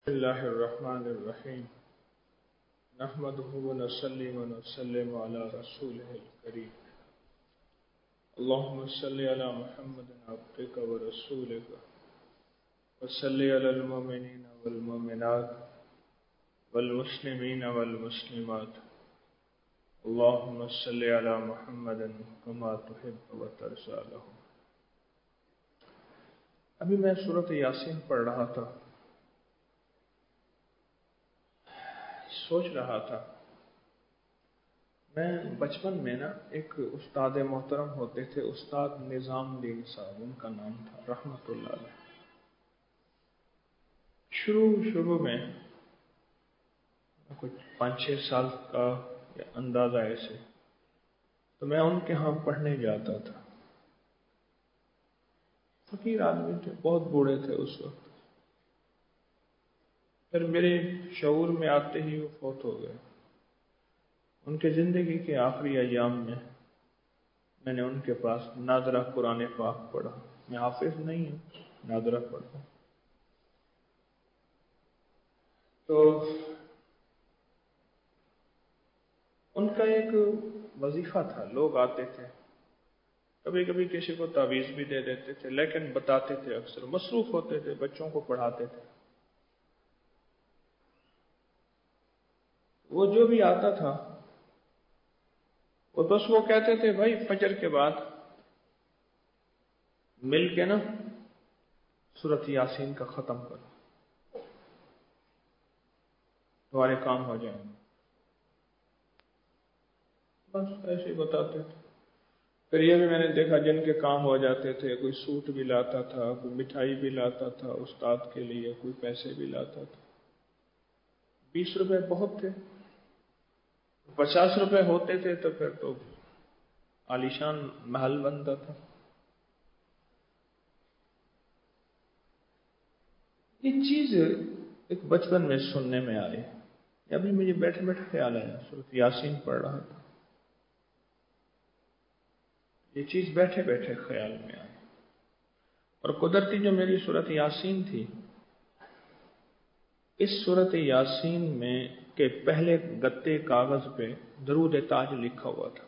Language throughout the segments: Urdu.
الله الرحمن الرحيم نحمده ونصلي ونسلم على رسوله الكريم اللهم صل على محمد عبدك ورسولك وصل على المؤمنين والمؤمنات والمسلمين والمسلمات اللهم صل على محمد كما تحب وترضى له۔ ابھی میں سورۃ یاسین پڑھ رہا تھا، سوچ رہا تھا میں بچپن میں ایک استاد محترم ہوتے تھے، استاد نظام الدین صاحب ان کا نام تھا رحمت اللہ علیہ۔ شروع میں کچھ 5-6 سال کا اندازہ ایسے تو میں ان کے ہاں پڑھنے جاتا تھا۔ فقیر آدمی تھے، بہت بوڑھے تھے اس وقت، پھر میرے شعور میں آتے ہی وہ فوت ہو گئے۔ ان کے زندگی کے آخری ایام میں نے ان کے پاس نادرہ قرآن پاک پڑھا۔ میں حافظ نہیں ہوں، نادرہ پڑھا تو ان کا ایک وظیفہ تھا، لوگ آتے تھے، کبھی کبھی کسی کو تعویذ بھی دے دیتے تھے، لیکن بتاتے تھے، اکثر مصروف ہوتے تھے، بچوں کو پڑھاتے تھے۔ وہ جو بھی آتا تھا وہ بس وہ کہتے تھے بھائی فجر کے بعد مل کے سورۃ یاسین کا ختم کرو، تمہارے کام ہو جائیں گے۔ بس ایسے ہی بتاتے تھے۔ پھر یہ بھی میں نے دیکھا جن کے کام ہو جاتے تھے، کوئی سوٹ بھی لاتا تھا، کوئی مٹھائی بھی لاتا تھا استاد کے لیے، کوئی پیسے بھی لاتا تھا۔ 20 روپے بہت تھے، 50 روپے ہوتے تھے تو پھر تو عالیشان محل بنتا تھا۔ یہ چیز ایک بچپن میں سننے میں آئی، ابھی مجھے بیٹھے بیٹھے خیال آیا، سورۃ یاسین پڑھ رہا تھا، یہ چیز بیٹھے بیٹھے خیال میں آئی، اور قدرتی جو میری سورۃ یاسین تھی، اس سورۃ یاسین میں کے پہلے گتے کاغذ پہ درود تاج لکھا ہوا تھا۔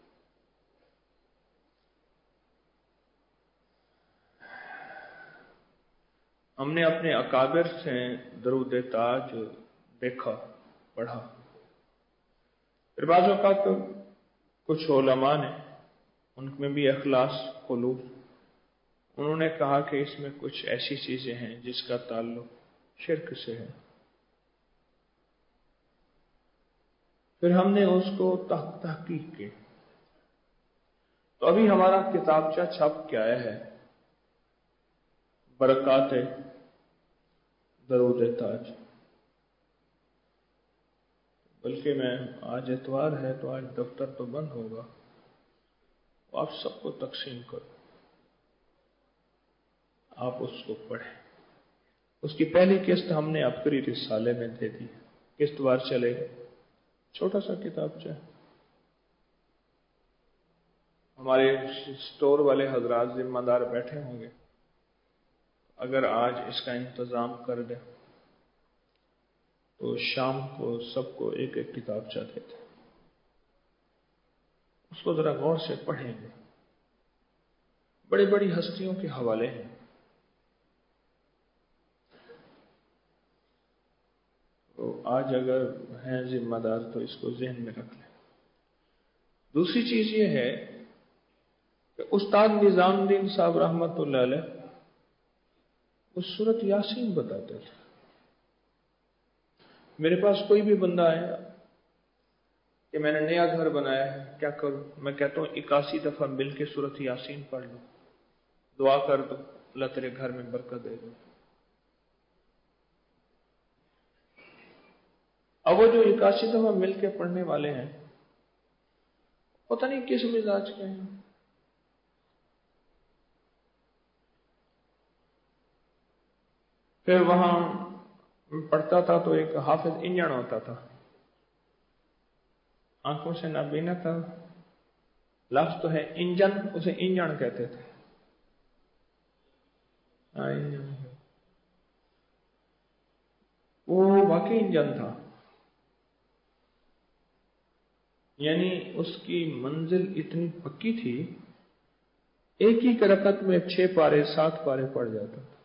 ہم نے اپنے اکابر سے درود تاج دیکھا، پڑھا، پھر بعض اوقات کچھ علماء نے، ان میں بھی اخلاص قلوب، انہوں نے کہا کہ اس میں کچھ ایسی چیزیں ہیں جس کا تعلق شرک سے ہے۔ پھر ہم نے اس کو تحقیق کی، تو ابھی ہمارا کتابچہ چھپ کے آیا ہے، برکات درود تاج۔ بلکہ میں آج اتوار ہے تو آج دفتر تو بند ہوگا، آپ سب کو تقسیم کرو، آپ اس کو پڑھیں۔ اس کی پہلی قسط ہم نے عبقری رسالے میں دے دی، قسط وار چلے گا، چھوٹا سا کتابچہ ہے۔ ہمارے اسٹور والے حضرات ذمہ دار بیٹھے ہوں گے، اگر آج اس کا انتظام کر دیں تو شام کو سب کو ایک ایک کتابچہ دیتے، اس کو ذرا غور سے پڑھیں گے۔ بڑی بڑی ہستیوں کے حوالے ہیں، تو آج اگر ہیں ذمہ دار تو اس کو ذہن میں رکھ لیں۔ دوسری چیز یہ ہے کہ استاد نظام الدین صاحب رحمت اللہ علیہ وہ سورۃ یاسین بتاتے تھے۔ میرے پاس کوئی بھی بندہ آیا کہ میں نے نیا گھر بنایا ہے، کیا کروں؟ میں کہتا ہوں 81 دفعہ مل کے سورۃ یاسین پڑھ لو، دعا کر دو، اللہ تیرے گھر میں برکت دے دو۔ اب وہ جو 81 دفعہ مل کے پڑھنے والے ہیں، پتہ نہیں کس مزاج کے ہیں۔ پھر وہاں پڑھتا تھا تو ایک حافظ انجن ہوتا تھا، آنکھوں سے نابینا تھا، لفظ تو ہے انجن، اسے انجن کہتے تھے۔ وہ واقعی انجن تھا، یعنی اس کی منزل اتنی پکی تھی، ایک ہی رکعت میں 6 پارے 7 پارے پڑ جاتا تھا۔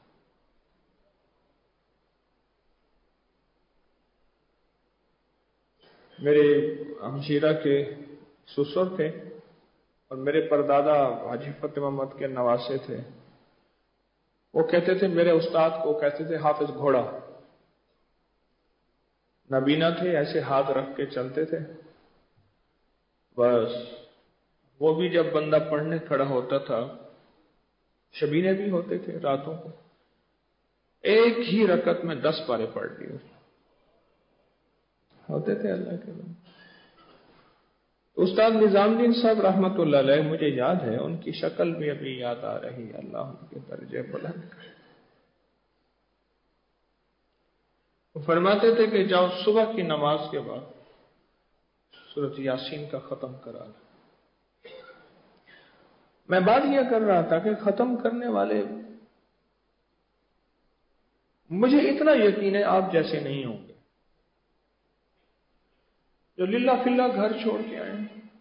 میرے ہمشیرہ کے سسر تھے اور میرے پردادا حاجی فتح محمد کے نواسے تھے، وہ کہتے تھے، میرے استاد کو کہتے تھے حافظ گھوڑا، نابینا تھے، ایسے ہاتھ رکھ کے چلتے تھے، بس وہ بھی جب بندہ پڑھنے کھڑا ہوتا تھا، شبینے بھی ہوتے تھے راتوں کو، ایک ہی رکعت میں 10 پارے پڑھ لیے ہوتے تھے اللہ کے بندے۔ استاد نظام الدین صاحب رحمت اللہ علیہ، مجھے یاد ہے، ان کی شکل بھی ابھی یاد آ رہی، اللہ ان کے درجے بلند کرے۔ وہ فرماتے تھے کہ جاؤ صبح کی نماز کے بعد سورۃ یاسین کا ختم کرا لیں۔ میں بات یہ کر رہا تھا کہ ختم کرنے والے، مجھے اتنا یقین ہے آپ جیسے نہیں ہوں گے جو للہ فلہ گھر چھوڑ کے آئے۔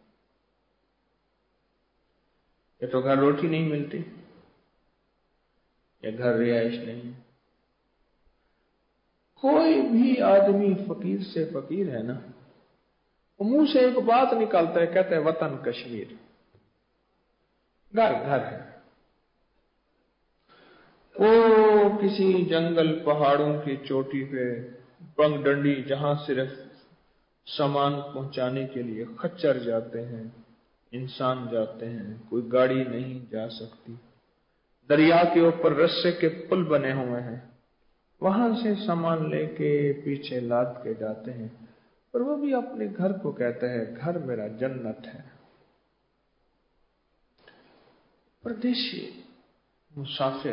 یہ تو گھر روٹی نہیں ملتی، یہ گھر رہائش نہیں۔ کوئی بھی آدمی فقیر سے فقیر ہے نا، وہ منہ سے ایک بات نکالتا ہے، کہتا ہے وطن کشمیر، گھر گھر ہے۔ وہ کسی جنگل پہاڑوں کی چوٹی پہ پنگ ڈنڈی، جہاں صرف سامان پہنچانے کے لیے خچر جاتے ہیں، انسان جاتے ہیں، کوئی گاڑی نہیں جا سکتی، دریا کے اوپر رسے کے پل بنے ہوئے ہیں، وہاں سے سامان لے کے پیچھے لاد کے جاتے ہیں، اور وہ بھی اپنے گھر کو کہتا ہے گھر میرا جنت ہے۔ پردیسی مسافر،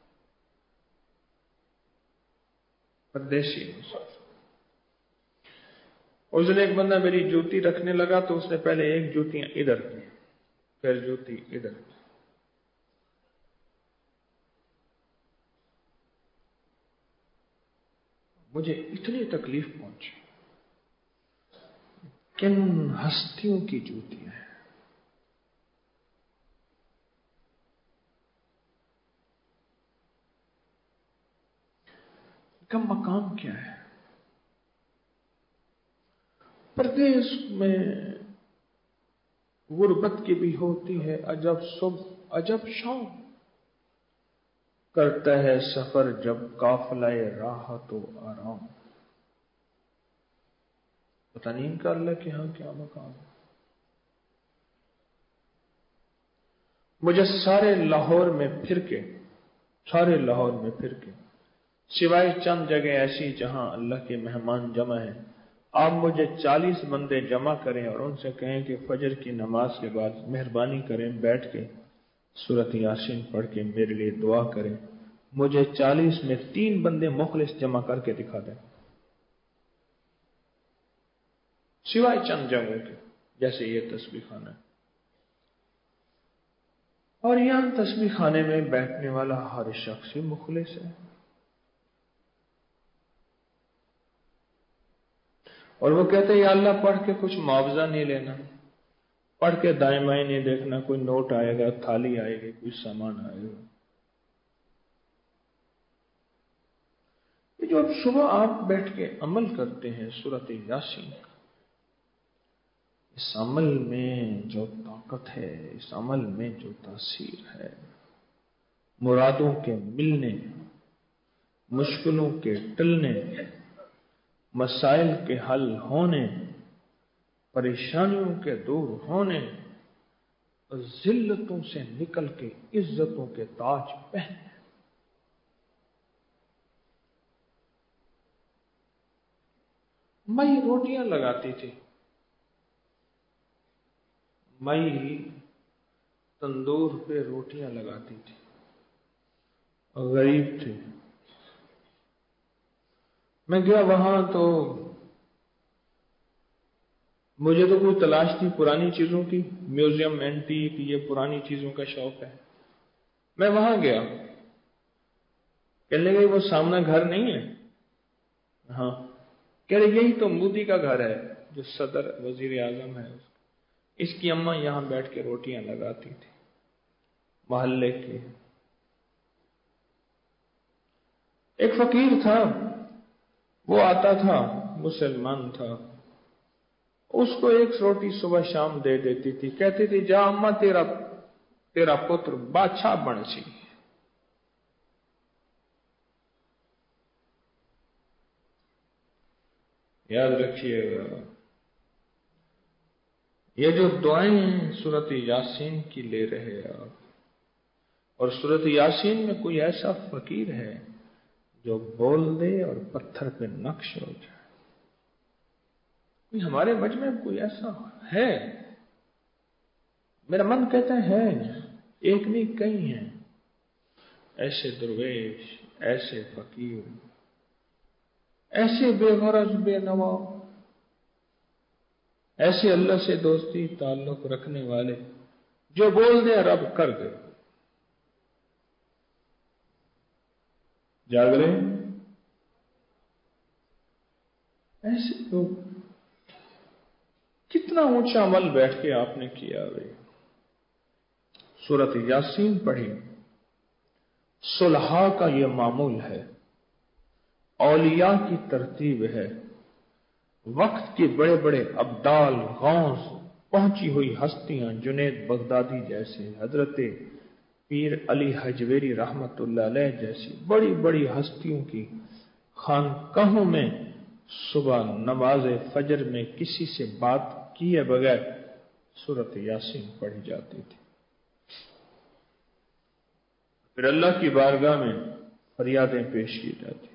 پردیسی مسافر۔ اس دن ایک بندہ میری جوتی رکھنے لگا تو اس نے پہلے ایک جوتی ادھر کی، پھر جوتی ادھر کی۔ مجھے اتنی تکلیف پہنچی، کن ہستیوں کی جوتیاں ہیں، ان کا مقام کیا ہے؟ پردیس میں غربت کی بھی ہوتی ہے، عجب صبح عجب شام، کرتا ہے سفر جب قافلہ راحت و آرام۔ پتہ نہیں ان کا اللہ کے ہاں کیا مقام ہے۔ مجھے سارے لاہور میں پھر کے سوائے چند جگہ ایسی جہاں اللہ کے مہمان جمع ہیں، آپ مجھے 40 بندے جمع کریں اور ان سے کہیں کہ فجر کی نماز کے بعد مہربانی کریں بیٹھ کے سورۃ یاسین پڑھ کے میرے لیے دعا کریں، مجھے 40 میں 3 بندے مخلص جمع کر کے دکھا دیں، سوائے چند جگہوں کے، جیسے یہ تسبیح خانہ ہے۔ اور یہاں تسبیح خانے میں بیٹھنے والا ہر شخص ہی مخلص ہے، اور وہ کہتے ہیں یا اللہ پڑھ کے کچھ معاوضہ نہیں لینا، پڑھ کے دائیں بائیں نہیں دیکھنا، کوئی نوٹ آئے گا، تھالی آئے گی، کوئی سامان آئے گا۔ جو صبح آپ بیٹھ کے عمل کرتے ہیں سورۃ یاسین، اس عمل میں جو طاقت ہے، اس عمل میں جو تاثیر ہے، مرادوں کے ملنے، مشکلوں کے ٹلنے، مسائل کے حل ہونے، پریشانیوں کے دور ہونے، اور ذلتوں سے نکل کے عزتوں کے تاج پہنے۔ مئی روٹیاں لگاتی تھی، مئی تندور پہ روٹیاں لگاتی تھی، غریب تھے۔ میں گیا وہاں تو مجھے تو کوئی تلاش تھی پرانی چیزوں کی، میوزیم اینٹیک، یہ پرانی چیزوں کا شوق ہے۔ میں وہاں گیا، کہنے لگے وہ سامنا گھر نہیں ہے، ہاں کہہ رہے یہی تو مودی کا گھر ہے جو صدر وزیر اعظم ہے، اس کی اماں یہاں بیٹھ کے روٹیاں لگاتی تھی محلے کی۔ ایک فقیر تھا، وہ آتا تھا، مسلمان تھا، اس کو ایک روٹی صبح شام دے دیتی تھی، کہتی تھی جا اماں تیرا پتر بادشاہ بن سی۔ یاد رکھیے گا یہ جو دعائیں ہیں سورۃ یاسین کی لے رہے آپ، اور سورۃ یاسین میں کوئی ایسا فقیر ہے جو بول دے اور پتھر پہ نقش ہو جائے؟ کوئی ہمارے مجمع میں کوئی ایسا ہے؟ میرا من کہتا ہے ایک نہیں کئی ہیں ایسے درویش، ایسے فقیر، ایسے بے غرض بے نوا، ایسے اللہ سے دوستی تعلق رکھنے والے جو بول دے رب کر دے۔ جاگ رہے ایسے لوگ، کتنا اونچا عمل بیٹھ کے آپ نے کیا بھائی؟ سورۃ یاسین پڑھی، صلحاء کا یہ معمول ہے، اولیاء کی ترتیب ہے، وقت کے بڑے بڑے ابدال، غوث، پہنچی ہوئی ہستیاں، جنید بغدادی جیسے، حضرت پیر علی حجویری رحمت اللہ علیہ جیسی بڑی بڑی ہستیوں کی خانقاہوں میں صبح نماز فجر میں کسی سے بات کیے بغیر سورۃ یاسین پڑھی جاتی تھی، پھر اللہ کی بارگاہ میں فریادیں پیش کی جاتی تھی۔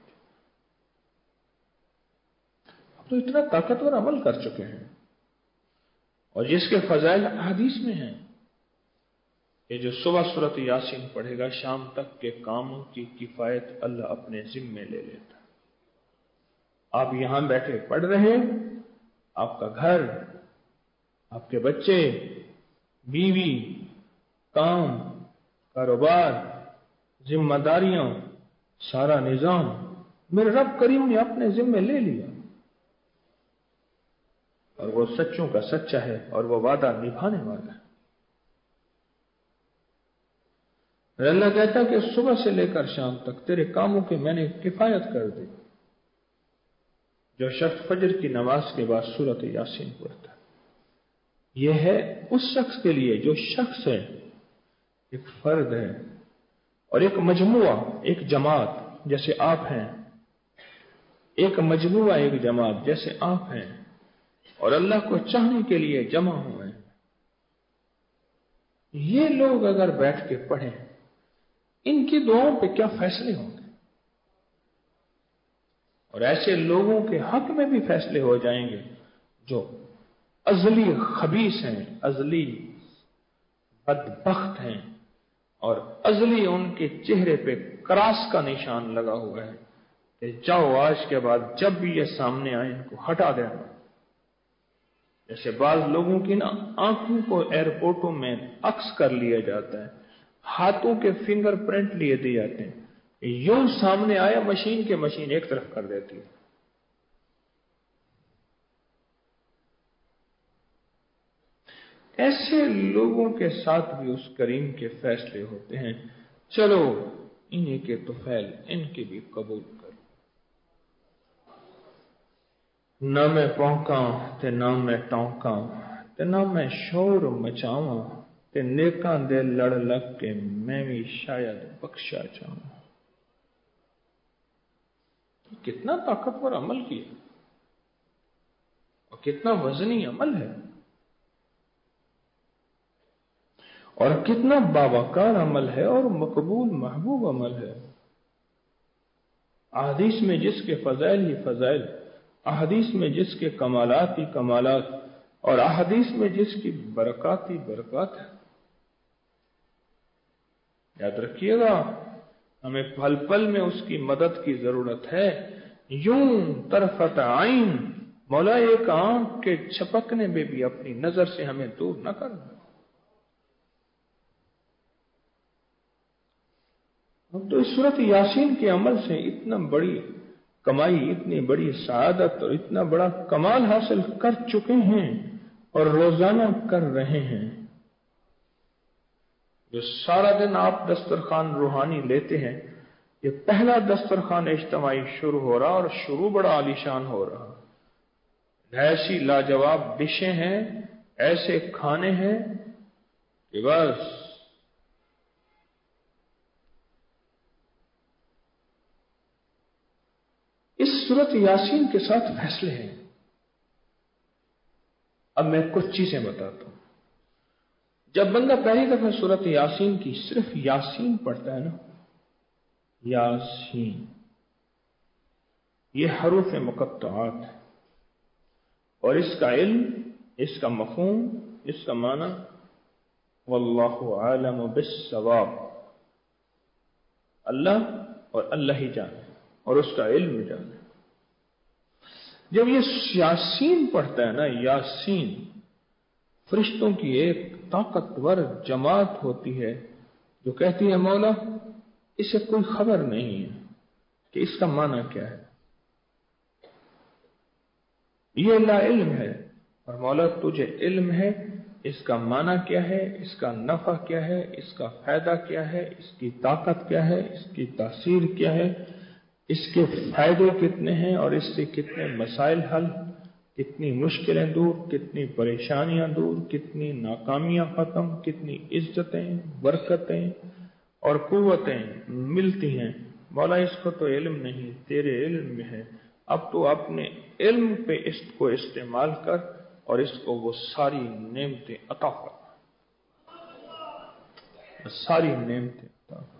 اب تو اتنا طاقتور عمل کر چکے ہیں، اور جس کے فضائل حدیث میں ہیں کہ جو صبح سورۃ یاسین پڑھے گا شام تک کے کاموں کی کفایت اللہ اپنے ذمے لے لیتا ہے۔ آپ یہاں بیٹھے پڑھ رہے، آپ کا گھر، آپ کے بچے، بیوی، کام، کاروبار، ذمہ داریاں، سارا نظام میرے رب کریم نے اپنے ذمے لے لیا، اور وہ سچوں کا سچا ہے اور وہ وعدہ نبھانے والا ہے۔ اللہ کہتا ہے کہ صبح سے لے کر شام تک تیرے کاموں کی میں نے کفایت کر دی۔ جو شخص فجر کی نماز کے بعد سورۃ یاسین پڑھتا ہے، یہ ہے اس شخص کے لیے جو شخص ہے، ایک فرد ہے، اور ایک مجموعہ، ایک جماعت جیسے آپ ہیں، ایک مجموعہ، ایک جماعت جیسے آپ ہیں، اور اللہ کو چاہنے کے لیے جمع ہوئے ہیں۔ یہ لوگ اگر بیٹھ کے پڑھیں، ان کی دعاؤں پہ کیا فیصلے ہوں گے، اور ایسے لوگوں کے حق میں بھی فیصلے ہو جائیں گے جو ازلی خبیث ہیں، ازلی بدبخت ہیں، اور ازلی ان کے چہرے پہ کراس کا نشان لگا ہوا ہے کہ جاؤ آج کے بعد جب بھی یہ سامنے آئے ان کو ہٹا دینا۔ جیسے بعض لوگوں کی نا آنکھوں کو ایئرپورٹوں میں عکس کر لیا جاتا ہے، ہاتھوں کے فنگر پرنٹ لیے دیے جاتے ہیں، یوں سامنے آیا مشین کے مشین ایک طرف کر دیتی ہے۔ ایسے لوگوں کے ساتھ بھی اس کریم کے فیصلے ہوتے ہیں، چلو انہی کے طفیل ان کی بھی قبول کر، نہ میں پونکاں تے نہ میں ٹونکاں تے نہ میں شور مچاواں تے نیکاں دے لڑ لگ کے میں بھی شاید بخشا جاواں۔ کتنا طاقتور عمل کیا اور کتنا وزنی عمل ہے، اور کتنا باوقار عمل ہے اور مقبول محبوب عمل ہے۔ احادیث میں جس کے فضائل ہی فضائل، احادیث میں جس کے کمالات ہی کمالات، اور احادیث میں جس کی برکات ہی برکات ہے۔ یاد رکھیے گا ہمیں پل پل میں اس کی مدد کی ضرورت ہے، یوں طرفت عین، مولا ایک آنکھ کے چھپکنے میں بھی اپنی نظر سے ہمیں دور نہ کرنا۔ اب تو اس سورۃ یاسین کے عمل سے اتنا بڑی کمائی اتنی بڑی سعادت اور اتنا بڑا کمال حاصل کر چکے ہیں اور روزانہ کر رہے ہیں. جو سارا دن آپ دسترخوان روحانی لیتے ہیں، یہ پہلا دسترخوان اجتماعی شروع ہو رہا اور شروع بڑا عالیشان ہو رہا. ایسی لاجواب ڈشیں ہیں، ایسے کھانے ہیں کہ بس اس سورت یاسین کے ساتھ فیصلے ہیں. اب میں کچھ چیزیں بتاتا ہوں. جب بندہ پہلی دفعہ سورت یاسین کی صرف یاسین پڑھتا ہے نا، یاسین، یہ حروف مقطعات ہے، اور اس کا علم، اس کا مفہوم، اس کا معنی واللہ عالم بالصواب، اللہ اور اللہ ہی جانے اور اس کا علم جانے. جب یہ یاسین پڑھتا ہے نا، یاسین، فرشتوں کی ایک طاقتور جماعت ہوتی ہے جو کہتی ہے مولا اسے کوئی خبر نہیں ہے کہ اس کا معنی کیا ہے، یہ لا علم ہے، اور مولا تجھے علم ہے اس کا معنی کیا ہے، اس کا نفع کیا ہے، اس کا فائدہ کیا ہے، اس کی طاقت کیا ہے، اس کی تاثیر کیا ہے، اس کے فائدے کتنے ہیں اور اس سے کتنے مسائل حل، کتنی مشکلیں دور، کتنی پریشانیاں دور، کتنی ناکامیاں ختم، کتنی عزتیں، برکتیں اور قوتیں ملتی ہیں. مولا اس کو تو علم نہیں، تیرے علم میں ہے. اب تو اپنے علم پہ اس کو استعمال کر اور اس کو وہ ساری نعمتیں عطا کر، ساری نعمتیں عطا کر،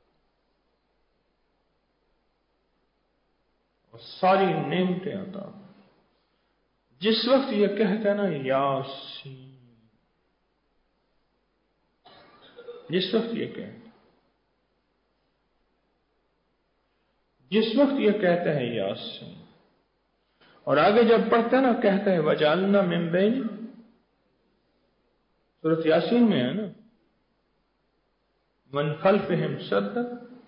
اور ساری نعمتیں عطا کر. جس وقت یہ کہتا ہے نا یاسین، جس وقت یہ کہتا، جس وقت یہ کہتا ہے یاسین، اور آگے جب پڑھتا ہے نا کہتا ہے وجعلنا من بین، سورۃ یاسین میں ہے نا، من خلفہم سدا،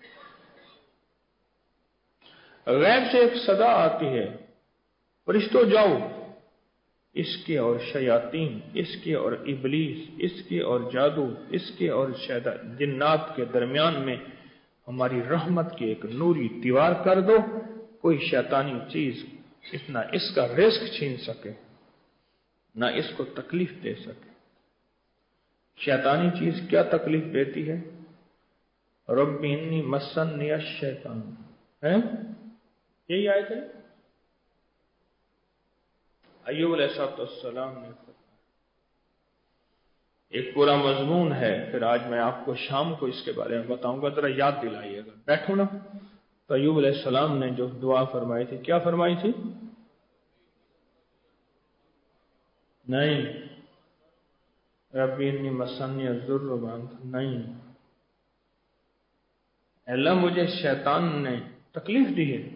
غیب سے ایک صدا آتی ہے، فرشتوں جاؤ، اس کے اور شیاطین، اس کے اور ابلیس، اس کے اور جادو، اس کے اور جنات کے درمیان میں ہماری رحمت کی ایک نوری دیوار کر دو، کوئی شیطانی چیز اتنا اس کا رزق چھین سکے، نہ اس کو تکلیف دے سکے. شیطانی چیز کیا تکلیف دیتی ہے؟ رب انی مسنی الشیطان، ہے یہی آیت ہے. ایوب علیہ السلام نے ایک پورا مضمون ہے، پھر آج میں آپ کو شام کو اس کے بارے میں بتاؤں گا، ذرا یاد دلائیے گا. بیٹھو نا. تو ایوب علیہ السلام نے جو دعا فرمائی تھی، کیا فرمائی تھی؟ نہیں ربی انی مسنی الضر، نہیں، اللہ مجھے شیطان نے تکلیف دی ہے.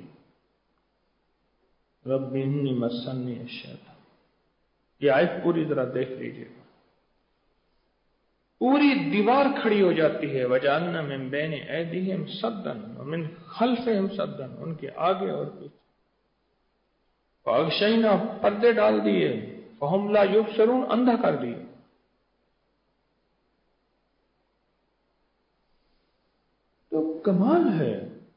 رب انی مسنی الشیطان، یہ آیت پوری طرح دیکھ لیجیے. پوری دیوار کھڑی ہو جاتی ہے، وجعلنا من بین ایدیہم سدا ومن خلفہم سدا، ان کے آگے اور پیچھے. فاغشینا، پردے ڈال دیے، فہم لا یبصرون، اندھا کر دیے. تو کمال ہے.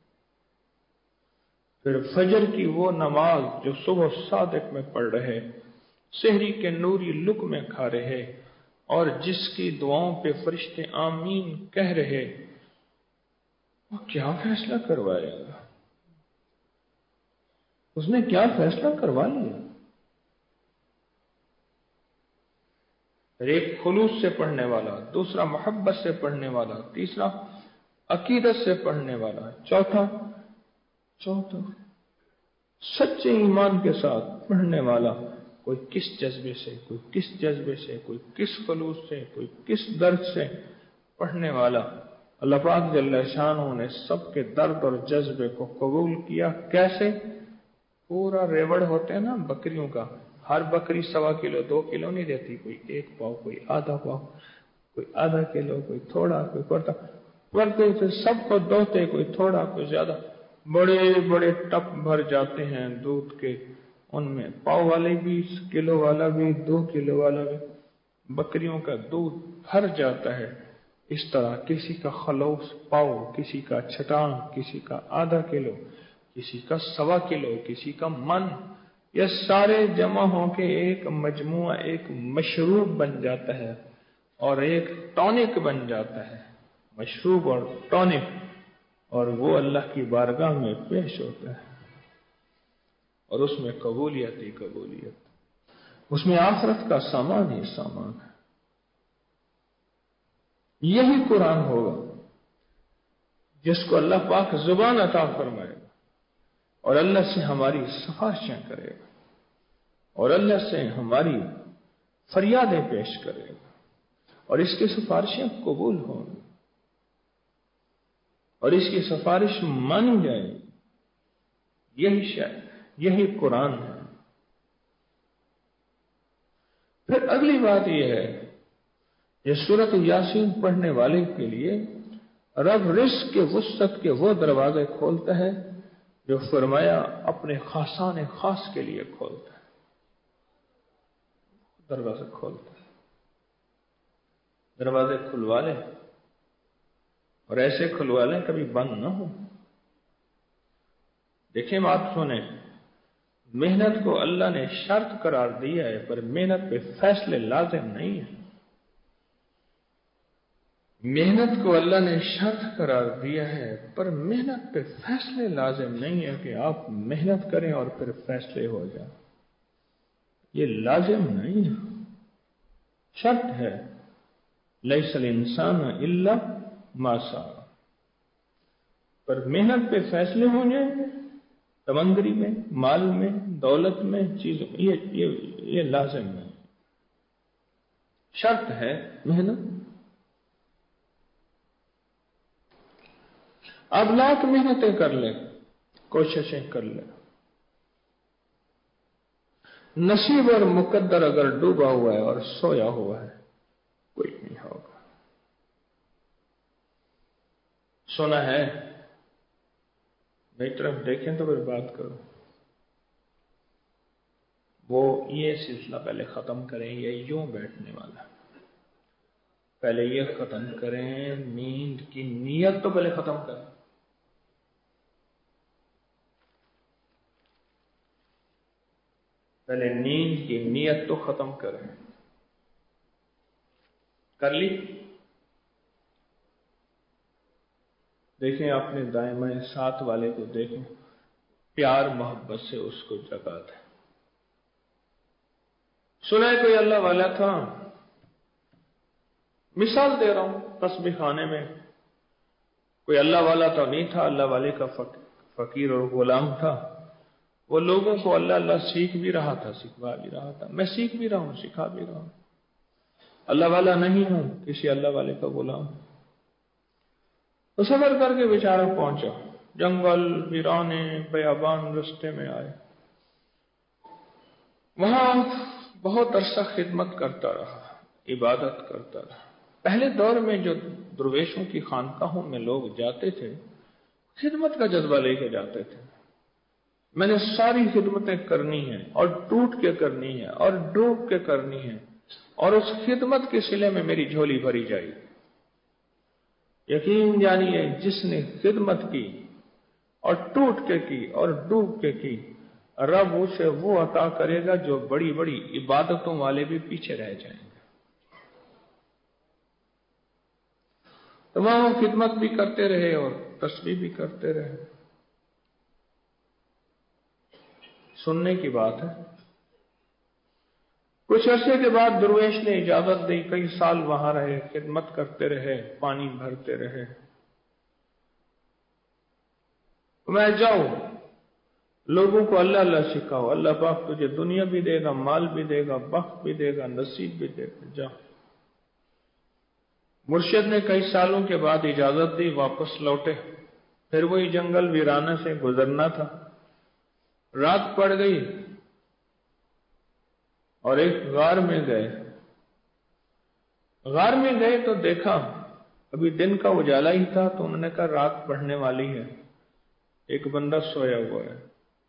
پھر فجر کی وہ نماز جو صبح صادق میں پڑھ رہے، سحری کے نوری لقمے کھا رہے، اور جس کی دعاؤں پہ فرشتے آمین کہہ رہے، وہ کیا فیصلہ کروائے گا؟ اس نے کیا فیصلہ کروا لیا؟ ایک خلوص سے پڑھنے والا، دوسرا محبت سے پڑھنے والا، تیسرا عقیدت سے پڑھنے والا، چوتھا سچے ایمان کے ساتھ پڑھنے والا. کوئی کس جذبے سے، کوئی کس جذبے سے، کوئی کس خلوص سے، کوئی کس درد سے پڑھنے والا. اللہ پاک جل شانہ نے سب کے درد اور جذبے کو قبول کیا. کیسے؟ پورا ریوڑ ہوتے ہیں نا بکریوں کا، ہر بکری 1.25 کلو 2 کلو نہیں دیتی، کوئی 1 پاؤ، کوئی آدھا پاؤ، کوئی آدھا کلو، کوئی تھوڑا، کوئی پڑتا، پڑتے سب کو دوتے، کوئی تھوڑا کوئی زیادہ. بڑے بڑے ٹپ بھر جاتے ہیں دودھ کے، ان میں پاؤ والے بھی، کلو والا بھی، 2 کلو والا بھی، بکریوں کا دودھ بھر جاتا ہے۔ اس طرح کسی کا خلوص پاؤ، کسی کا چھٹان، کسی کا آدھا کلو، کسی کا 1.25 کلو، کسی کا من، یہ سارے جمع ہو کے ایک مجموعہ، ایک مشروب بن جاتا ہے اور ایک ٹونک بن جاتا ہے، مشروب اور ٹونک، اور وہ اللہ کی بارگاہ میں پیش ہوتا ہے، اور اس میں قبولیت ہی قبولیت، اس میں آخرت کا سامان ہی سامان ہے۔ یہی قرآن ہوگا جس کو اللہ پاک زبان عطا فرمائے گا اور اللہ سے ہماری سفارشیں کرے گا اور اللہ سے ہماری فریادیں پیش کرے گا اور اس کی سفارشیں قبول ہوں گی اور اس کی سفارش مانی جائے گی۔ یہی قرآن ہے۔ پھر اگلی بات یہ ہے، یہ سورۃ یاسین پڑھنے والے کے لیے رب رزق کے وسعت کے وہ دروازے کھولتا ہے جو فرمایا اپنے خاصان خاص کے لیے کھولتا ہے، دروازے کھولتا ہے، دروازے کھلوا لیں اور ایسے کھلوا لیں کبھی بند نہ ہو۔ دیکھیں بات سنیں، محنت کو اللہ نے شرط قرار دیا ہے، پر محنت پہ فیصلے لازم نہیں ہیں۔ محنت کو اللہ نے شرط قرار دیا ہے، پر محنت پہ فیصلے لازم نہیں ہے کہ آپ محنت کریں اور پھر فیصلے ہو جائیں، یہ لازم نہیں ہے، شرط ہے۔ لیس الانسان الا ما سعى، پر محنت پہ فیصلے ہو جائیں گے، تمنگری میں، مال میں، دولت میں، چیزوں میں، یہ لازم نہیں، شرط ہے محنت۔ آپ لاکھ محنتیں کر لیں، کوششیں کر لیں، نصیب اور مقدر اگر ڈوبا ہوا ہے اور سویا ہوا ہے، کوئی نہیں ہوگا۔ سونا ہے، میری طرف دیکھیں تو پھر بات کرو۔ وہ یہ سلسلہ پہلے ختم کریں، یہ یوں بیٹھنے والا، پہلے یہ ختم کریں، نیند کی نیت تو پہلے ختم کریں، پہلے نیند کی نیت تو ختم کریں۔ کر لی؟ دیکھیں اپنے دائیں بائیں ساتھ والے کو دیکھیں، پیار محبت سے اس کو جگا دیں۔ سنا ہے کوئی اللہ والا تھا، مثال دے رہا ہوں، تسبیح خانے میں کوئی اللہ والا تو نہیں تھا، اللہ والے کا فقیر اور غلام تھا، وہ لوگوں کو اللہ اللہ سیکھ بھی رہا تھا، سکھوا بھی رہا تھا، میں سیکھ بھی رہا ہوں، سکھا بھی رہا ہوں، اللہ والا نہیں ہوں، کسی اللہ والے کا غلام۔ تو سفر کر کے بیچارہ پہنچا، جنگل ویرانے بیابان رستے میں آئے، وہاں بہت عرصہ خدمت کرتا رہا، عبادت کرتا رہا۔ پہلے دور میں جو درویشوں کی خانقاہوں میں لوگ جاتے تھے، خدمت کا جذبہ لے کے جاتے تھے، میں نے ساری خدمتیں کرنی ہیں اور ٹوٹ کے کرنی ہے اور ڈوب کے کرنی ہے، اور اس خدمت کے صلے میں میری جھولی بھری جائے گی۔ یقین جانیے جس نے خدمت کی اور ٹوٹ کے کی اور ڈوب کے کی، رب اسے وہ عطا کرے گا جو بڑی بڑی عبادتوں والے بھی پیچھے رہ جائیں گے۔ تمام خدمت بھی کرتے رہے اور تسبیح بھی کرتے رہے۔ سننے کی بات ہے، کچھ عرصے کے بعد درویش نے اجازت دی، کئی سال وہاں رہے، خدمت کرتے رہے، پانی بھرتے رہے۔ میں جاؤں، لوگوں کو اللہ اللہ سکھاؤ، اللہ پاک تجھے دنیا بھی دے گا، مال بھی دے گا، بخت بھی دے گا، نصیب بھی دے گا، جا۔ مرشد نے کئی سالوں کے بعد اجازت دی، واپس لوٹے، پھر وہی جنگل ویرانہ سے گزرنا تھا، رات پڑ گئی اور ایک غار میں گئے۔ غار میں گئے تو دیکھا ابھی دن کا اجالا ہی تھا، تو انہوں نے کہا رات پڑنے والی ہے، ایک بندہ سویا ہوا ہے،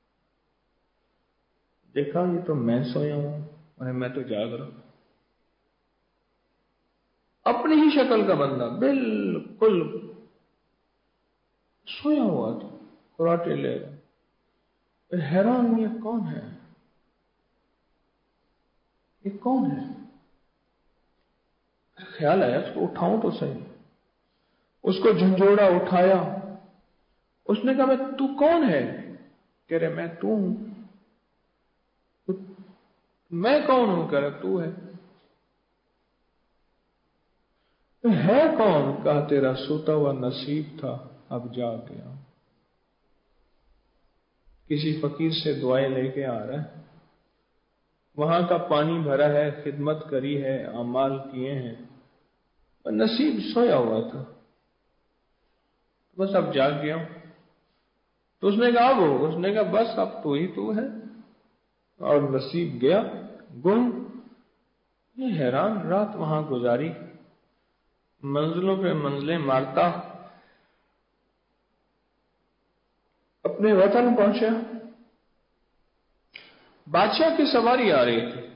دیکھا یہ تو میں سویا ہوں اور میں تو جاگ رہا ہوں۔ اپنی ہی شکل کا بندہ بالکل سویا ہوا تھا، کراٹے لے رہا، حیران یہ کون ہے، یہ کون ہے؟ خیال آیا اس کو اٹھاؤں تو صحیح، اس کو جھنجھوڑا، اٹھایا، اس نے کہا میں تو کون ہے؟ کہہ رہے میں تو ہوں۔ میں کون ہوں؟ کہہ رہا تو ہے کون؟ کہا تیرا سوتا ہوا نصیب تھا، اب جاگ گیا۔ کسی فقیر سے دعائیں لے کے آ رہا ہے، وہاں کا پانی بھرا ہے، خدمت کری ہے، اعمال کیے ہیں، نصیب سویا ہوا تھا، بس اب جاگ گیا۔ تو اس نے کہا اس نے کہا بس اب تو ہی تو ہے، اور نصیب گیا گم۔ یہ حیران رات وہاں گزاری، منزلوں پہ منزلیں مارتا اپنے وطن پہنچا۔ بادشاہ کی سواری آ رہی تھی،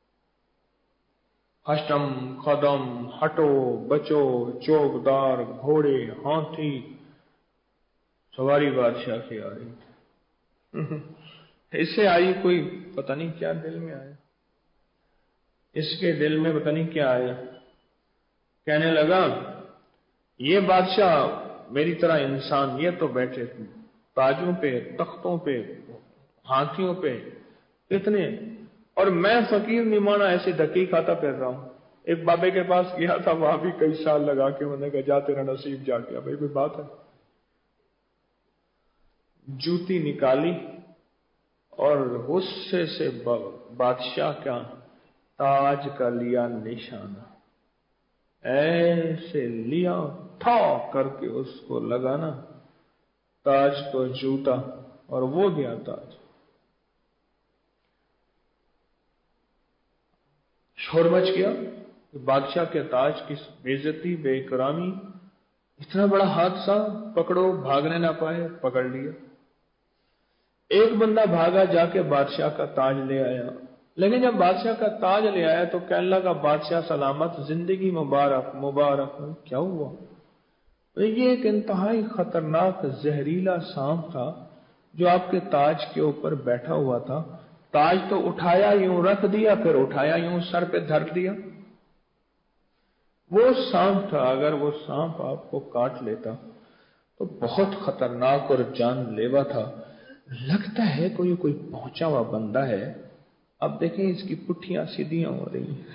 ہشتم خدم ہٹو بچو چوکدار گھوڑے ہاتھی، سواری بادشاہ کی آ رہی تھی۔ اسے آئی کوئی پتہ نہیں کیا دل میں آیا، اس کے دل میں پتہ نہیں کیا آیا، کہنے لگا یہ بادشاہ میری طرح انسان، یہ تو بیٹھے تاجوں پہ، تختوں پہ، ہاتھیوں پہ اتنے، اور میں فقیر نمانا ایسے دھکے کھاتا پھر رہا ہوں۔ ایک بابے کے پاس گیا تھا، وہاں بھی کئی سال لگا کے انہوں نے کہا جا تیرا نصیب جا گیا۔ بھائی کوئی بات ہے؟ جوتی نکالی اور غصے سے بادشاہ کا تاج کا لیا نشانہ، ایسے لیا تھا کر کے اس کو لگانا، تاج کو جوتا، اور وہ گیا تاج۔ شور مچ گیا، بادشاہ کے تاج کی بے عزتی، بے اکرامی، اتنا بڑا حادثہ، پکڑو، بھاگنے نہ پائے، پکڑ لیا۔ ایک بندہ بھاگا، جا کے بادشاہ کا تاج لے آیا، لیکن جب بادشاہ کا تاج لے آیا تو کہنے لگا بادشاہ سلامت، زندگی مبارک مبارک۔ کیا ہوا؟ یہ ایک انتہائی خطرناک زہریلا سانپ تھا جو آپ کے تاج کے اوپر بیٹھا ہوا تھا، تاج تو اٹھایا یوں رکھ دیا، پھر اٹھایا یوں سر پہ دھر دیا۔ وہ سانپ تھا، اگر وہ سانپ آپ کو کاٹ لیتا تو بہت خطرناک اور جان لیوا تھا۔ لگتا ہے کوئی پہنچا ہوا بندہ ہے، اب دیکھیں اس کی پٹھیاں سیدھیاں ہو رہی ہیں،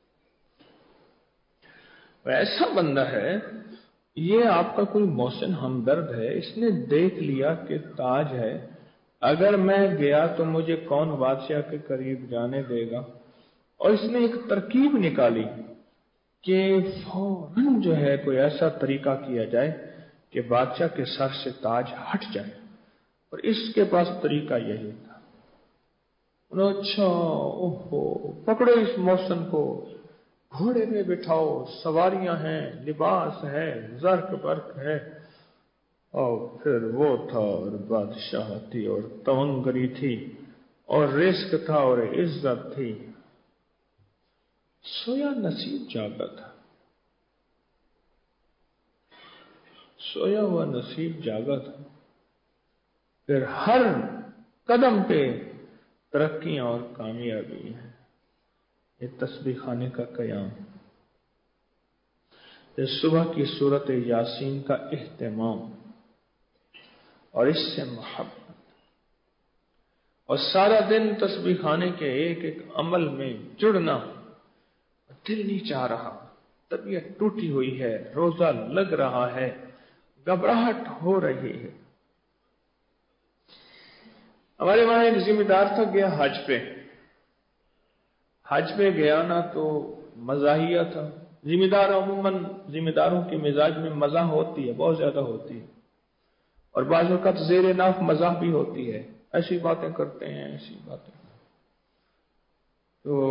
ایسا بندہ ہے، یہ آپ کا کوئی محسن ہمدرد ہے، اس نے دیکھ لیا کہ تاج ہے، اگر میں گیا تو مجھے کون بادشاہ کے قریب جانے دے گا، اور اس نے ایک ترکیب نکالی کہ فوراً جو ہے کوئی ایسا طریقہ کیا جائے کہ بادشاہ کے سر سے تاج ہٹ جائے، اور اس کے پاس طریقہ یہی تھا۔ اچھا اوہو، پکڑو اس محسن کو، گھوڑے پہ بٹھاؤ، سواریاں ہیں، لباس ہے، زرق برق ہے، اور پھر وہ تھا، اور بادشاہ تھی، اور تونگری تھی، اور رزق تھا، اور عزت تھی۔ سویا نصیب جاگا تھا، سویا ہوا نصیب جاگا تھا، پھر ہر قدم پہ ترقیاں اور کامیابی ہیں۔ یہ تسبیح خانے کا قیام، یہ صبح کی سورت یاسین کا اہتمام، اور اس سے محبت، اور سارا دن تسبیح خانے کے ایک ایک عمل میں جڑنا۔ دل نہیں چاہ رہا، طبیعت ٹوٹی ہوئی ہے، روزہ لگ رہا ہے، گھبراہٹ ہو رہی ہے۔ ہمارے وہاں ایک ذمہ دار تھا، گیا حج پہ گیا نا تو مزاحیہ تھا۔ ذمہ دار عموماً ذمہ داروں کی مزاج میں مزاح ہوتی ہے، بہت زیادہ ہوتی ہے، اور بعض اوقات زیر ناف مزاح بھی ہوتی ہے، ایسی باتیں کرتے ہیں، ایسی باتیں۔ تو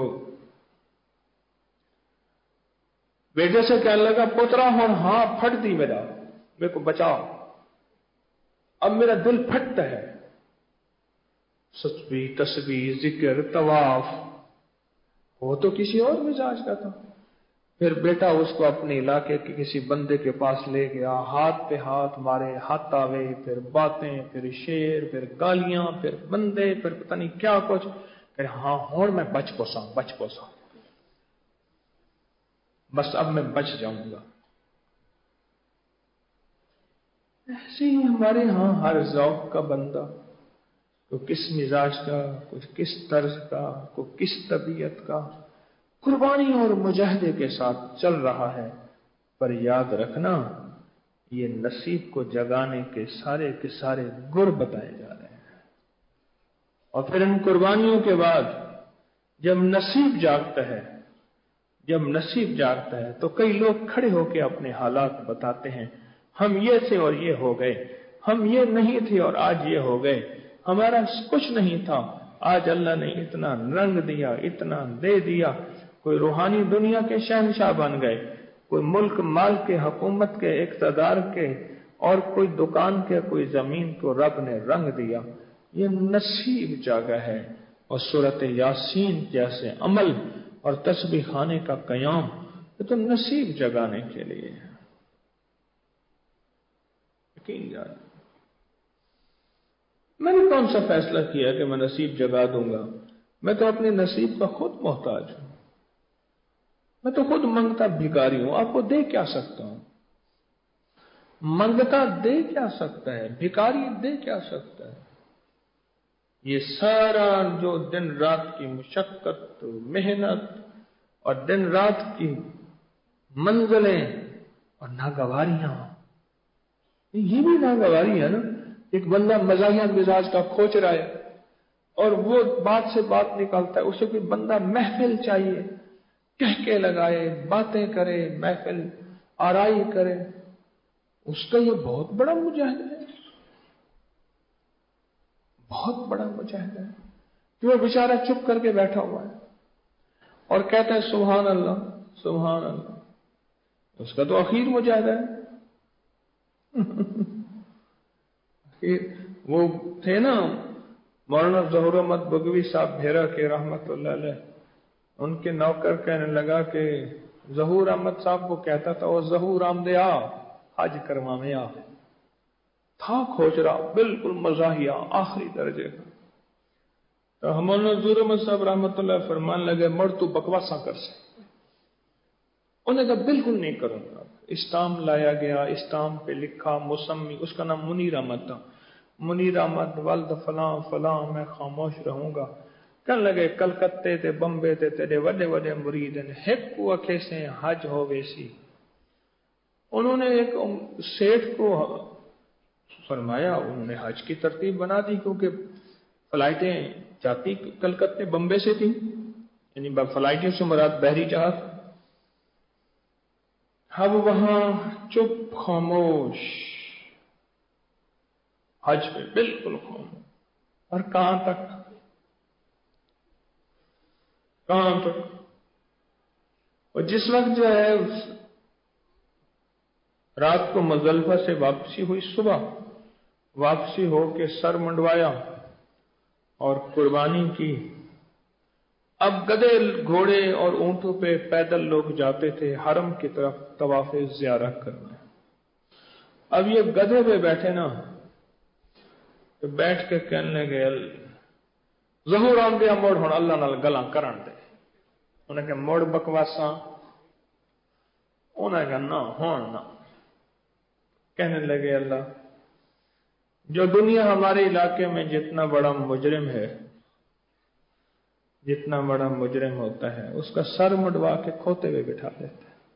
بیٹے سے کہنے لگا پترا ہوں ہاں پھٹ دی میرے کو بچاؤ۔ اب میرا دل پھٹتا ہے، تسبیح تسبیح ذکر طواف، وہ تو کسی اور مزاج کا تھا۔ پھر بیٹا اس کو اپنے علاقے کے کسی بندے کے پاس لے گیا، ہاتھ پہ ہاتھ مارے، ہاتھ آوے، پھر باتیں، پھر شیر، پھر گالیاں، پھر بندے، پھر پتہ نہیں کیا کچھ کہ ہاں ہوں میں بچ پوسا بس اب میں بچ جاؤں گا۔ ایسے ہی ہمارے ہاں ہر ذوق کا بندہ، کوئی کس مزاج کا، کوئی کس طرز کا، کوئی کس طبیعت کا، قربانی اور مجاہدے کے ساتھ چل رہا ہے۔ پر یاد رکھنا یہ نصیب کو جگانے کے سارے گر بتائے جا رہے ہیں، اور پھر ان قربانیوں کے بعد جب نصیب جاگتا ہے تو کئی لوگ کھڑے ہو کے اپنے حالات بتاتے ہیں، ہم یہ تھے اور یہ ہو گئے، ہم یہ نہیں تھے اور آج یہ ہو گئے، ہمارا کچھ نہیں تھا، آج اللہ نے اتنا رنگ دیا، اتنا دے دیا، کوئی روحانی دنیا کے شہنشاہ بن گئے، کوئی ملک مال کے، حکومت کے، اقتدار کے، اور کوئی دکان کے، کوئی زمین کو رب نے رنگ دیا۔ یہ نصیب جاگا ہے، اور سورۃ یاسین جیسے عمل اور تسبیح خانے کا قیام یہ تو نصیب جگانے کے لیے ہے۔ یقین جان، میں نے کون سا فیصلہ کیا کہ میں نصیب جگا دوں گا؟ میں تو اپنے نصیب کا خود محتاج ہوں، میں تو خود منگتا بھکاری ہوں۔ آپ کو دے کیا سکتا ہوں؟ منگتا دے کیا سکتا ہے؟ بھکاری دے کیا سکتا ہے؟ یہ سارا جو دن رات کی مشقت، محنت اور دن رات کی منزلیں اور ناگواریاں، یہ بھی ناگواری ہے نا۔ ایک بندہ مزاحیہ مزاج کا کھوچ رہا ہے اور وہ بات سے بات نکالتا ہے، اسے کوئی بندہ محفل چاہیے، کہکے لگائے، باتیں کرے، محفل آرائی کرے، اس کا یہ بہت بڑا مجاہدہ ہے، بہت بڑا مجاہدہ ہے کہ وہ بیچارہ چپ کر کے بیٹھا ہوا ہے اور کہتا ہے سبحان اللہ سبحان اللہ۔ اس کا تو اخیر مجاہدہ ہے۔ وہ تھے نا مولانا ظہور احمد بگوی صاحب بھیرا کے رحمت اللہ علیہ، ان کے نوکر کہنے لگا کہ ظہور احمد صاحب کو کہتا تھا وہ ظہور آمدے آ حج کروا میں آ، تھا کھوچ رہا بالکل مزاحیہ آخری درجے کا۔ تو مولانا ظہور احمد صاحب رحمت اللہ فرمان لگے مڑ تو بکواساں کر سے، انہیں کہا بالکل نہیں کروں گا۔ اسٹام لایا گیا، اسٹام پہ لکھا مسمی، اس کا نام منیر احمد تھا، منیر احمد ولد فلاں فلاں، میں خاموش رہوں گا۔ کہنے لگے کلکتے تے بمبے تے تیرے وڈے وڈے مرید ہیں، ہک کو اکھے سے حج ہو ویسی۔ انہوں نے ایک سیٹھ کو فرمایا، انہوں نے حج کی ترتیب بنا دی، کیونکہ فلائٹیں جاتی کلکتے بمبے سے تھیں، یعنی فلائٹیں سے مراد بحری جہاز۔ اب وہاں چپ خاموش، حج پہ بالکل خاموش، اور کہاں تک اور جس وقت جو ہے رات کو مزدلفہ سے واپسی ہوئی، صبح واپسی ہو کے سر منڈوایا اور قربانی کی۔ اب گدے گھوڑے اور اونٹوں پہ پیدل لوگ جاتے تھے حرم کی طرف طواف زیارت کرنے۔ اب یہ گدھے پہ بیٹھے نا، تو بیٹھ کے کہنے لگے ظہور آمدیا موڑ ہوں اللہ نال گلاں کرن دے۔ انہیں کہ موڑ بکواساں، انہیں کہ نہ ہون نہ۔ کہنے لگے اللہ جو دنیا ہمارے علاقے میں جتنا بڑا مجرم ہوتا ہے اس کا سر مڈوا کے کھوتے ہوئے بٹھا دیتے ہیں۔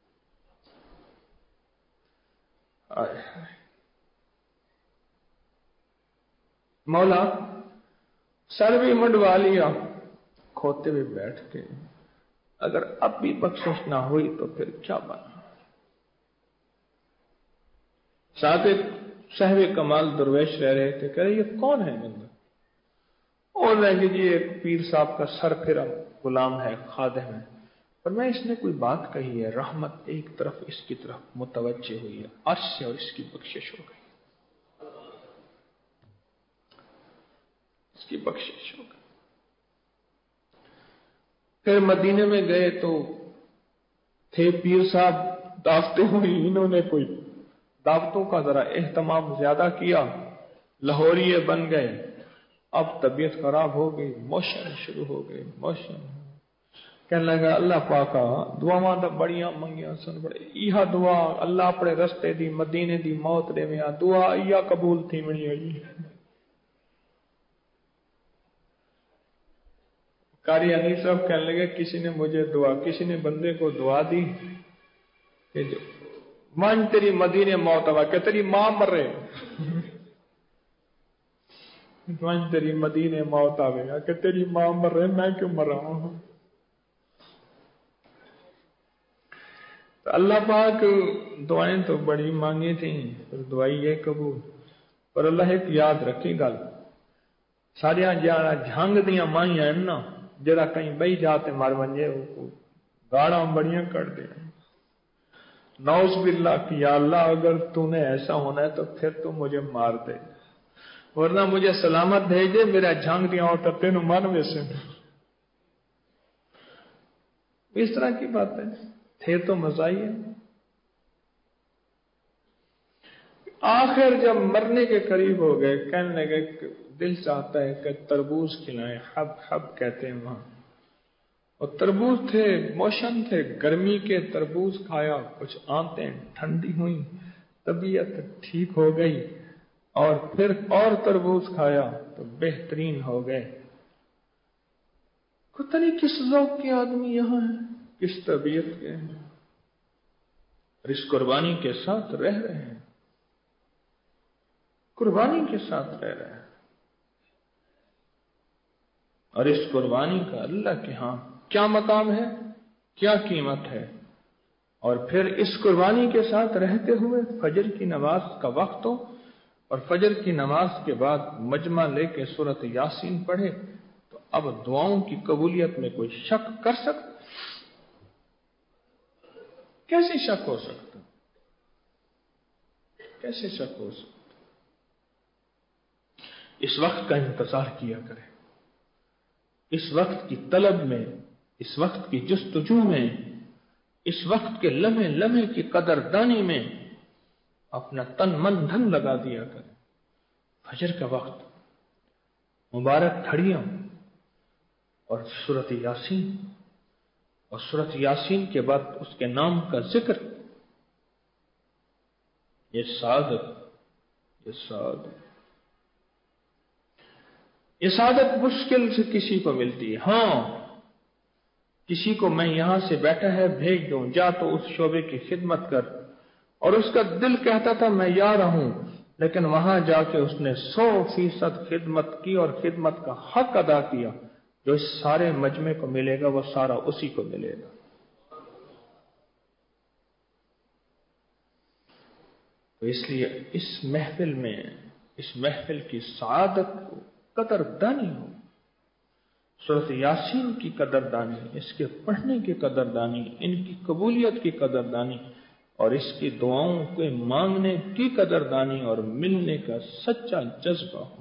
مولا سر بھی مڈوا لیا، کھوتے ہوئے بیٹھ کے، اگر اب بھی بخشش نہ ہوئی تو پھر کیا بنا؟ ساتھ ایک صاحب کمال درویش رہ رہے تھے، کہہ رہے یہ کون ہے بندہ؟ اور کہ جی ایک پیر صاحب کا سر پھرا غلام ہے، خادم ہے، پر میں اس نے کوئی بات کہی ہے، رحمت ایک طرف اس کی طرف متوجہ ہوئی ہے، عرش سے اور اس کی بخشش ہو گئی۔ اس کی بخشش ہوگی۔ پھر مدینے میں گئے تو تھے پیر صاحب دعوتیں ہوئی، انہوں نے کوئی دعوتوں کا ذرا اہتمام زیادہ کیا، لاہوریے بن گئے، اب طبیعت خراب ہو گئی، موشن شروع ہو گئے، موشن کہنے لگا اللہ پاکا دعاواں تو بڑیاں منگیاں سن، بڑے یہ دعا اللہ اپنے رستے دی مدینے دی موت دے میں دعا یہ قبول تھی منی ہوئی۔ قاری انیس صاحب کہنے لگے کسی نے مجھے دعا، کسی نے بندے کو دعا دی کہ من تیری مدینے موت ہوا کہ تیری ماں مر رہے، من تیری مدینے موت آوے گا کہ تیری ماں مر رہے، میں کیوں مر رہا ہوں۔ تو اللہ پاک دعائیں تو بڑی مانگی تھیں، پھر دعائی یہ قبول، پر اللہ ایک یاد رکھی گل، ساریا جانا جھنگ دیاں مائیاں ہیں نا، جڑا کہیں بئی جاتے مر ونجے گاڑاں بڑیاں کر دیں، نعوذ باللہ کہ یا اللہ اگر تو نے ایسا ہونا ہے تو پھر تو مجھے مار دے، ورنہ مجھے سلامت بھیج دے، میرا جھنگ دیاں اور تینوں من ویسے۔ اس طرح کی باتیں تھے تو مزہ ہی ہے۔ آخر جب مرنے کے قریب ہو گئے کہنے لگے دل چاہتا ہے کہ تربوز کھلائیں، حب حب کہتے ہیں وہاں، اور تربوز تھے، موشن تھے، گرمی کے تربوز کھایا، کچھ آنتیں ٹھنڈی ہوئیں، طبیعت ٹھیک ہو گئی، اور پھر اور تربوز کھایا تو بہترین ہو گئے۔ پتہ نہیں کس ذوق کے آدمی یہاں ہیں، کس طبیعت کے ہیں، اور اس قربانی کے ساتھ رہ رہے ہیں، قربانی کے ساتھ رہ رہے ہیں، اور اس قربانی کا اللہ کے ہاں کیا مقام ہے، کیا قیمت ہے۔ اور پھر اس قربانی کے ساتھ رہتے ہوئے فجر کی نماز کا وقت ہو اور فجر کی نماز کے بعد مجمع لے کے سورۃ یاسین پڑھے تو اب دعاؤں کی قبولیت میں کوئی شک کر سکتا؟ کیسے شک ہو سکتا؟ کیسے شک ہو سکتا؟ اس وقت کا انتظار کیا کرے، اس وقت کی طلب میں، اس وقت کی جستجو میں، اس وقت کے لمحے لمحے کی قدردانی میں اپنا تن من دھن لگا دیا کرے۔ فجر کا وقت، مبارک گھڑیاں، اور سورۃ یاسین، اور سورۃ یاسین کے بعد اس کے نام کا ذکر، یہ سعادت، یہ سعادت، یہ سعادت مشکل سے کسی کو ملتی ہے۔ ہاں کسی کو میں یہاں سے بیٹھا ہے بھیج دوں، جا تو اس شعبے کی خدمت کر، اور اس کا دل کہتا تھا میں یا رہوں، لیکن وہاں جا کے اس نے 100% خدمت کی اور خدمت کا حق ادا کیا، جو اس سارے مجمع کو ملے گا وہ سارا اسی کو ملے گا۔ تو اس لیے اس محفل میں، اس محفل کی سعادت کو قدردانی ہو، سورۃ یاسین کی قدردانی، اس کے پڑھنے کی قدردانی، ان کی قبولیت کی قدردانی، اور اس کی دعاؤں کو مانگنے کی قدردانی اور ملنے کا سچا جذبہ ہو۔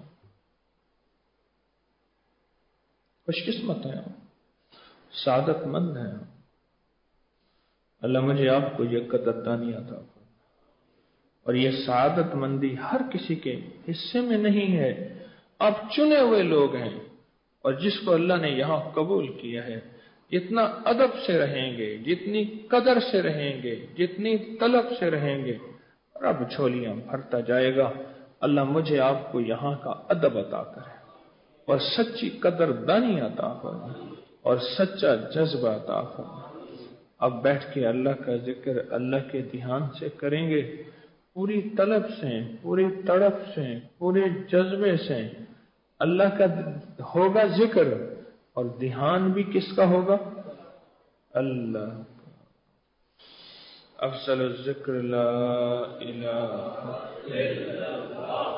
خوش قسمت ہیں، سعادت مند ہیں۔ اللہ مجھے آپ کو یہ قدردانی عطا فرمائے، اور یہ سعادت مندی ہر کسی کے حصے میں نہیں ہے، آپ چنے ہوئے لوگ ہیں، اور جس کو اللہ نے یہاں قبول کیا ہے، جتنا ادب سے رہیں گے، جتنی قدر سے رہیں گے، جتنی طلب سے رہیں گے، رب جھولیاں بھرتا جائے گا۔ اللہ مجھے آپ کو یہاں کا ادب عطا کرے، اور سچی قدردانی عطا فرمائے، اور سچا جذبہ عطا فرمائے۔ اب بیٹھ کے اللہ کا ذکر اللہ کے دھیان سے کریں گے، پوری طلب سے، پوری تڑپ سے، پورے جذبے سے اللہ کا ہوگا ذکر، اور دھیان بھی کس کا ہوگا؟ اللہ کا۔ افضل الذکر لا الہ الا اللہ۔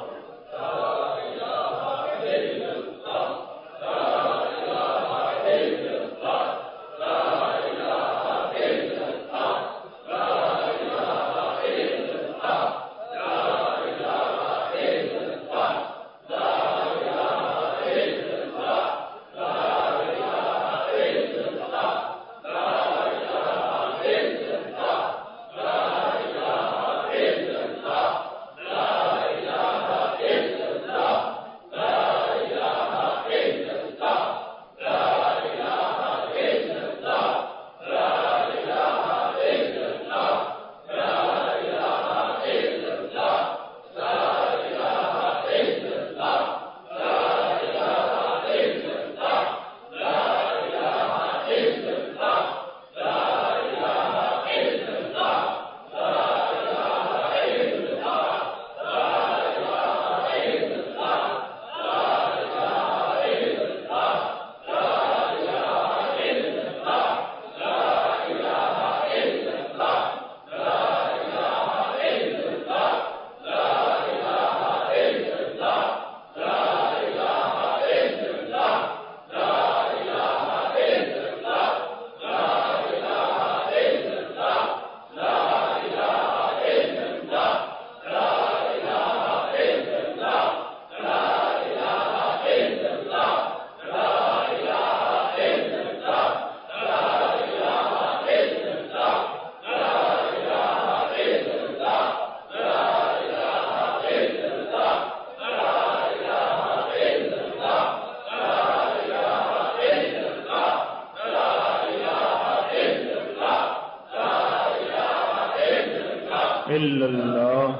إلا الله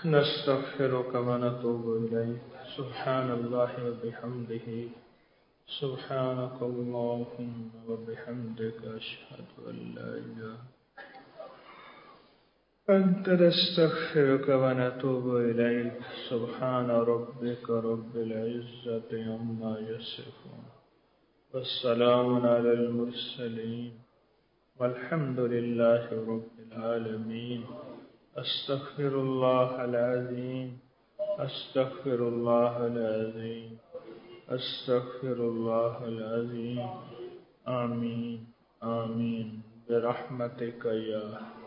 نستغفرك ونتوب إليك. سبحان الله وبحمده، سبحانك اللهم وبحمدك، أشهد أن لا إله أنت، نستغفرك ونتوب إليك. سبحان ربك رب العزة عما يصفون، والسلام على المرسلين، والحمد لله رب العالمين. أستغفر الله العظيم، أستغفر الله العظيم، أستغفر الله العظيم. آمين آمين برحمتك يا